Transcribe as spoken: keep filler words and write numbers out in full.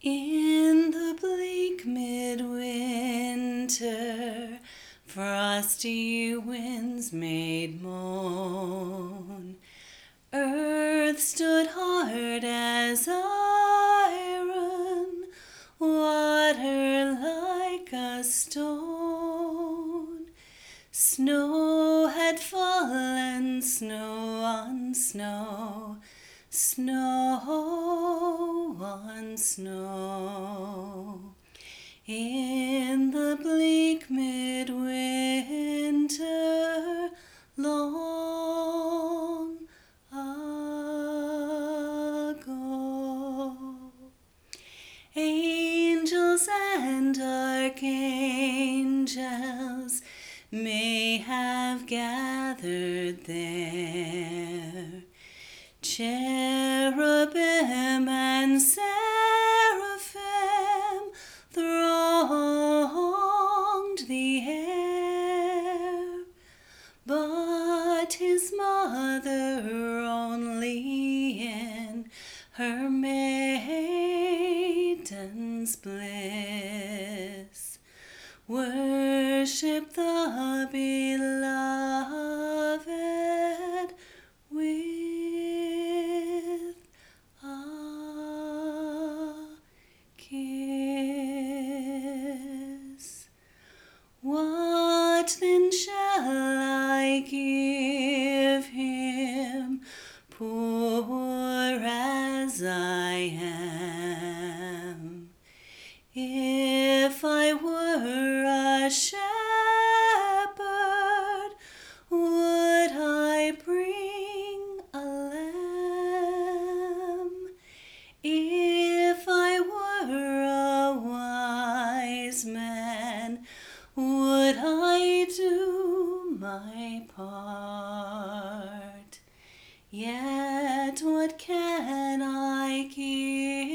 In the bleak midwinter, frosty winds made moan. Earth stood hard as iron, water like a stone. Snow had fallen, snow on snow, snow on snow. In the bleak midwinter, long ago. Angels and archangels may have gathered there. Cherubim and seraphim thronged the air, but his mother only in her maiden's bliss worship the beloved with a kiss. What then shall I give him, poor as I am? If I were a shepherd, would I bring a lamb? If I were a wise man, would I do my part? Yet what can I give